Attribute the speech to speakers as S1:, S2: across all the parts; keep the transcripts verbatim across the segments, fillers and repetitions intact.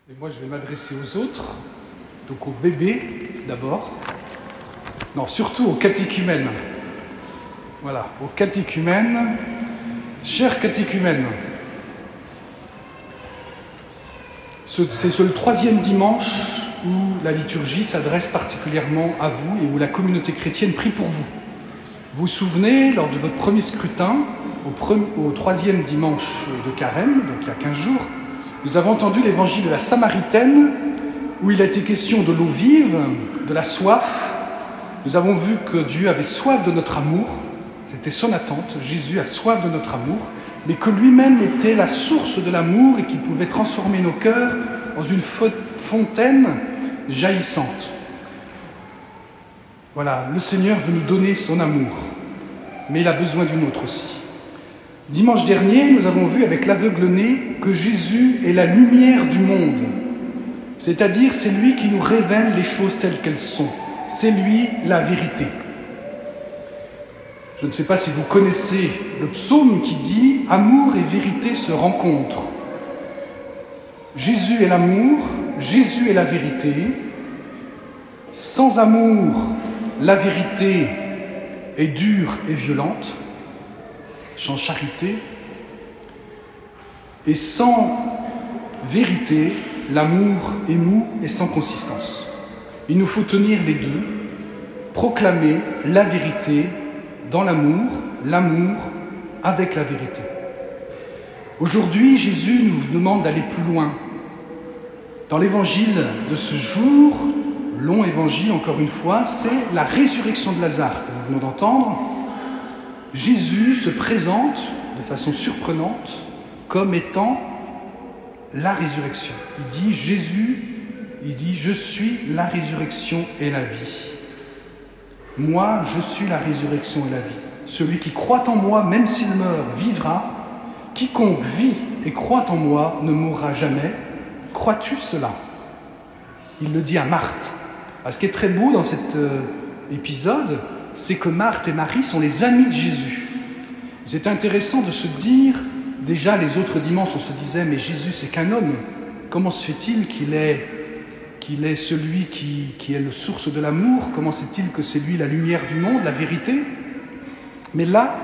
S1: Et moi, je vais m'adresser aux autres, donc aux bébés d'abord. Non, surtout aux catéchumènes. Voilà, aux catéchumènes. Chers catéchumènes, c'est sur le troisième dimanche où la liturgie s'adresse particulièrement à vous et où la communauté chrétienne prie pour vous. Vous vous souvenez, lors de votre premier scrutin, au, premier, au troisième dimanche de Carême, donc il y a quinze jours, nous avons entendu l'évangile de la Samaritaine, où il a été question de l'eau vive, de la soif. Nous avons vu que Dieu avait soif de notre amour, c'était son attente, Jésus a soif de notre amour, mais que lui-même était la source de l'amour et qu'il pouvait transformer nos cœurs dans une fontaine jaillissante. Voilà, le Seigneur veut nous donner son amour, mais il a besoin d'une autre aussi. Dimanche dernier, nous avons vu avec l'aveugle-né que Jésus est la lumière du monde, c'est-à-dire c'est lui qui nous révèle les choses telles qu'elles sont, c'est lui la vérité. Je ne sais pas si vous connaissez le psaume qui dit « Amour et vérité se rencontrent ». Jésus est l'amour, Jésus est la vérité. Sans amour, la vérité est dure et violente, sans charité. Et sans vérité, l'amour est mou et sans consistance. Il nous faut tenir les deux, proclamer la vérité dans l'amour, l'amour avec la vérité. Aujourd'hui, Jésus nous demande d'aller plus loin. Dans l'évangile de ce jour, long évangile encore une fois, c'est la résurrection de Lazare que nous venons d'entendre. Jésus se présente de façon surprenante comme étant la résurrection. Il dit Jésus, il dit « Je suis la résurrection et la vie ». Moi, je suis la résurrection et la vie. Celui qui croit en moi, même s'il meurt, vivra. Quiconque vit et croit en moi ne mourra jamais. Crois-tu cela ? Il le dit à Marthe. Alors, ce qui est très beau dans cet euh, épisode, c'est que Marthe et Marie sont les amis de Jésus. C'est intéressant de se dire, déjà les autres dimanches, on se disait, mais Jésus, c'est qu'un homme. Comment se fait-il qu'il est... qu'il est celui qui, qui est la source de l'amour? Comment sait-il que c'est lui la lumière du monde, la vérité? Mais là,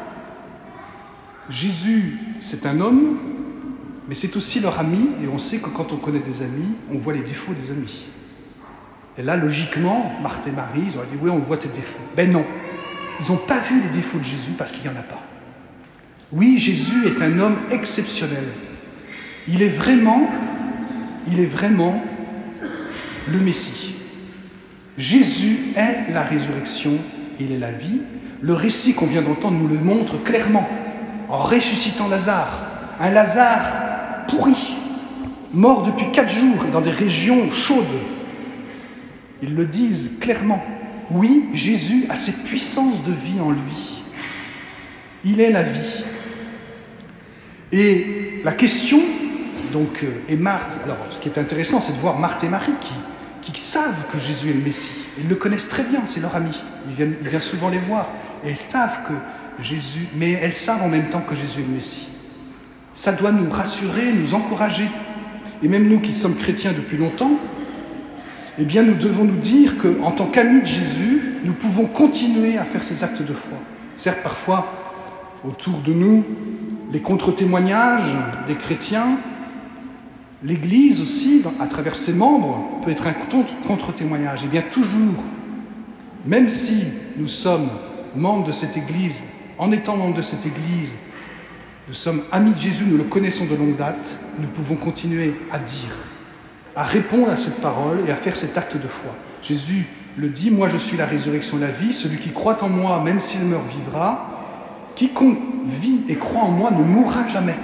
S1: Jésus, c'est un homme, mais c'est aussi leur ami, et on sait que quand on connaît des amis, on voit les défauts des amis. Et là, logiquement, Marthe et Marie, ils auraient dit, oui, on voit tes défauts. Ben non, ils n'ont pas vu les défauts de Jésus parce qu'il n'y en a pas. Oui, Jésus est un homme exceptionnel. Il est vraiment, il est vraiment le Messie. Jésus est la résurrection, il est la vie. Le récit qu'on vient d'entendre nous le montre clairement, en ressuscitant Lazare. Un Lazare pourri, mort depuis quatre jours dans des régions chaudes. Ils le disent clairement. Oui, Jésus a cette puissance de vie en lui. Il est la vie. Et la question, donc, et Marthe, alors ce qui est intéressant, c'est de voir Marthe et Marie qui qui savent que Jésus est le Messie. Ils le connaissent très bien, c'est leur ami. Ils viennent, ils viennent souvent les voir. Et elles savent que Jésus... Mais elles savent en même temps que Jésus est le Messie. Ça doit nous rassurer, nous encourager. Et même nous qui sommes chrétiens depuis longtemps, eh bien nous devons nous dire qu'en tant qu'amis de Jésus, nous pouvons continuer à faire ces actes de foi. Certes, parfois, autour de nous, les contre-témoignages des chrétiens, l'Église aussi, à travers ses membres, peut être un contre-témoignage. Et bien toujours, même si nous sommes membres de cette Église, en étant membres de cette Église, nous sommes amis de Jésus, nous le connaissons de longue date, nous pouvons continuer à dire, à répondre à cette parole et à faire cet acte de foi. Jésus le dit, moi je suis la résurrection et la vie, celui qui croit en moi, même s'il meurt, vivra. Quiconque vit et croit en moi ne mourra jamais.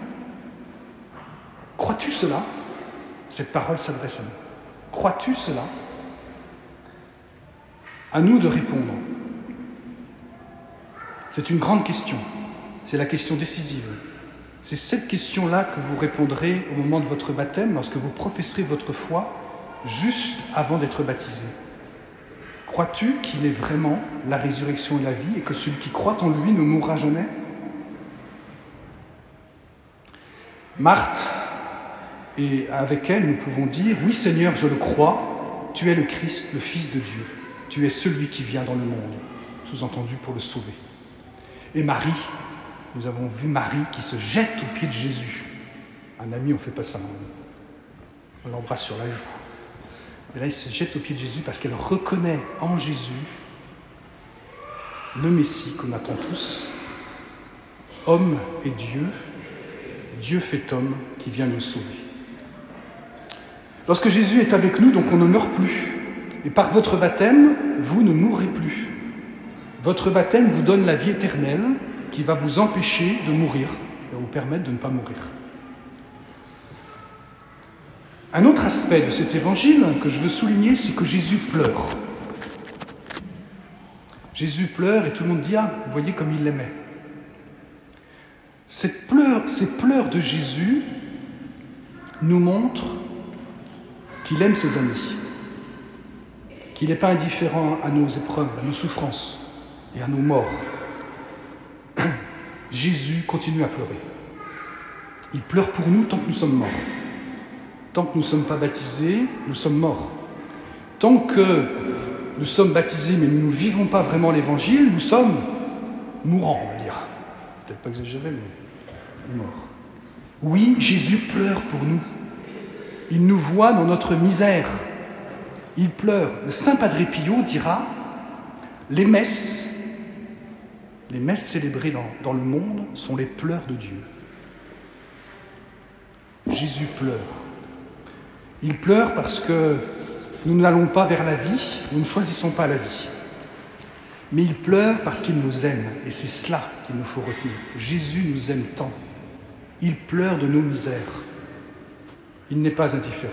S1: Crois-tu cela? Cette parole s'adresse à nous. Crois-tu cela? À nous de répondre. C'est une grande question. C'est la question décisive. C'est cette question-là que vous répondrez au moment de votre baptême, lorsque vous professerez votre foi, juste avant d'être baptisé. Crois-tu qu'il est vraiment la résurrection et la vie, et que celui qui croit en lui ne mourra jamais? Marthe Et avec elle, nous pouvons dire, oui Seigneur, je le crois, tu es le Christ, le Fils de Dieu. Tu es celui qui vient dans le monde, sous-entendu pour le sauver. Et Marie, nous avons vu Marie qui se jette aux pieds de Jésus. Un ami, on ne fait pas ça. On l'embrasse sur la joue. Mais là, il se jette aux pieds de Jésus parce qu'elle reconnaît en Jésus le Messie qu'on attend tous, homme et Dieu, Dieu fait homme qui vient nous sauver. Lorsque Jésus est avec nous, donc on ne meurt plus. Et par votre baptême, vous ne mourrez plus. Votre baptême vous donne la vie éternelle qui va vous empêcher de mourir, et va vous permettre de ne pas mourir. Un autre aspect de cet évangile que je veux souligner, c'est que Jésus pleure. Jésus pleure et tout le monde dit « Ah, vous voyez comme il l'aimait ». Cette pleure, ces pleurs de Jésus nous montrent qu'il aime ses amis, qu'il n'est pas indifférent à nos épreuves, à nos souffrances et à nos morts. Jésus continue à pleurer. Il pleure pour nous tant que nous sommes morts. Tant que nous ne sommes pas baptisés, nous sommes morts. Tant que nous sommes baptisés mais nous ne vivons pas vraiment l'évangile, nous sommes mourants, on va dire. Peut-être pas exagéré, mais morts. Oui, Jésus pleure pour nous. Il nous voit dans notre misère. Il pleure. Le Saint Padre Pio dira « Les messes, les messes célébrées dans, dans le monde sont les pleurs de Dieu. » Jésus pleure. Il pleure parce que nous n'allons pas vers la vie, nous ne choisissons pas la vie. Mais il pleure parce qu'il nous aime, et c'est cela qu'il nous faut retenir. Jésus nous aime tant. Il pleure de nos misères. Il n'est pas indifférent.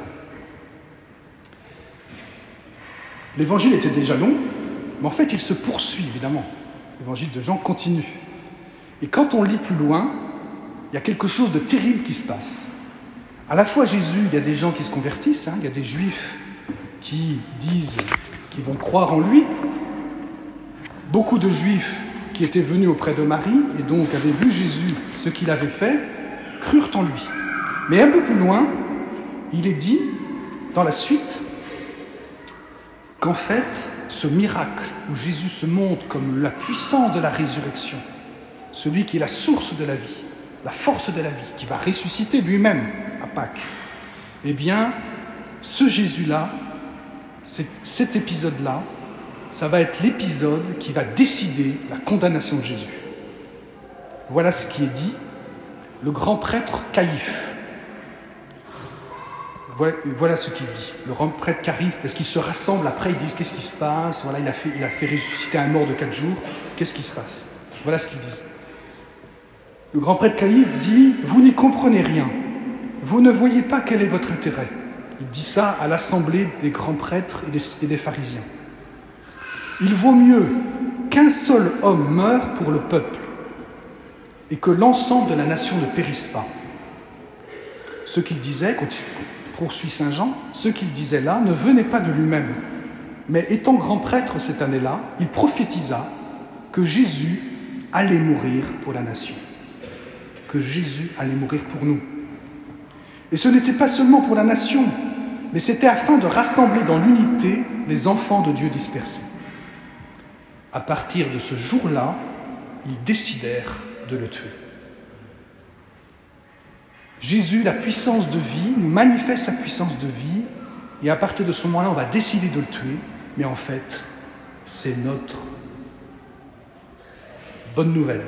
S1: L'évangile était déjà long, mais en fait il se poursuit évidemment. L'évangile de Jean continue. Et quand on lit plus loin, il y a quelque chose de terrible qui se passe. À la fois Jésus, il y a des gens qui se convertissent, hein, il y a des juifs qui disent qu'ils vont croire en lui. Beaucoup de juifs qui étaient venus auprès de Marie et donc avaient vu Jésus, ce qu'il avait fait, crurent en lui. Mais un peu plus loin, il est dit, dans la suite, qu'en fait, ce miracle où Jésus se montre comme la puissance de la résurrection, celui qui est la source de la vie, la force de la vie, qui va ressusciter lui-même à Pâques, eh bien, ce Jésus-là, cet épisode-là, ça va être l'épisode qui va décider la condamnation de Jésus. Voilà ce qui est dit. Le grand prêtre Caïphe. Voilà, voilà ce qu'il dit. Le grand prêtre Caïphe, parce qu'ils se rassemblent après, ils disent qu'est-ce qui se passe. Voilà, il a fait, il a fait ressusciter un mort de quatre jours. Qu'est-ce qui se passe? Voilà ce qu'ils disent. Le grand prêtre Caïphe dit « Vous n'y comprenez rien. Vous ne voyez pas quel est votre intérêt. » Il dit ça à l'assemblée des grands prêtres et des, et des pharisiens. Il vaut mieux qu'un seul homme meure pour le peuple et que l'ensemble de la nation ne périsse pas. Ce qu'il disait, poursuit Saint Jean, ce qu'il disait là ne venait pas de lui-même. Mais étant grand prêtre cette année-là, il prophétisa que Jésus allait mourir pour la nation. Que Jésus allait mourir pour nous. Et ce n'était pas seulement pour la nation, mais c'était afin de rassembler dans l'unité les enfants de Dieu dispersés. À partir de ce jour-là, ils décidèrent de le tuer. Jésus, la puissance de vie, nous manifeste sa puissance de vie, et à partir de ce moment-là, on va décider de le tuer, mais en fait, c'est notre bonne nouvelle.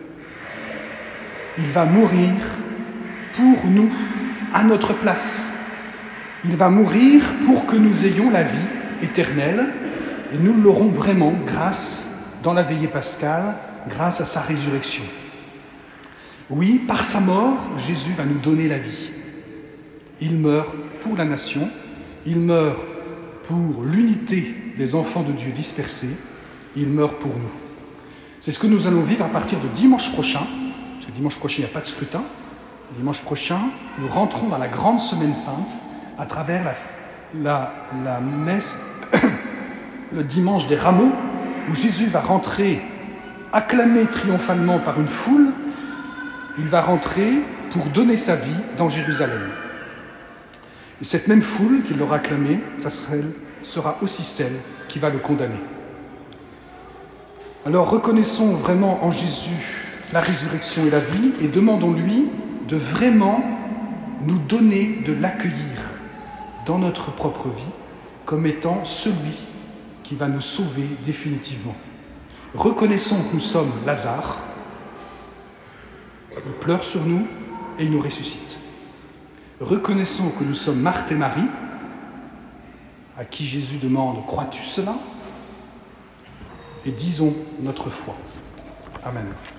S1: Il va mourir pour nous, à notre place. Il va mourir pour que nous ayons la vie éternelle, et nous l'aurons vraiment grâce, dans la veillée pascale, grâce à sa résurrection. Oui, par sa mort, Jésus va nous donner la vie. Il meurt pour la nation, il meurt pour l'unité des enfants de Dieu dispersés, il meurt pour nous. C'est ce que nous allons vivre à partir de dimanche prochain, parce que dimanche prochain, il n'y a pas de scrutin. Dimanche prochain, nous rentrons dans la grande semaine sainte à travers la, la, la messe, le dimanche des rameaux, où Jésus va rentrer acclamé triomphalement par une foule. Il va rentrer pour donner sa vie dans Jérusalem. Et cette même foule qui l'aura acclamé, ça sera aussi celle qui va le condamner. Alors reconnaissons vraiment en Jésus la résurrection et la vie et demandons-lui de vraiment nous donner, de l'accueillir dans notre propre vie comme étant celui qui va nous sauver définitivement. Reconnaissons que nous sommes Lazare, il pleure sur nous et il nous ressuscite. Reconnaissons que nous sommes Marthe et Marie, à qui Jésus demande « Crois-tu cela ?» et disons notre foi. Amen.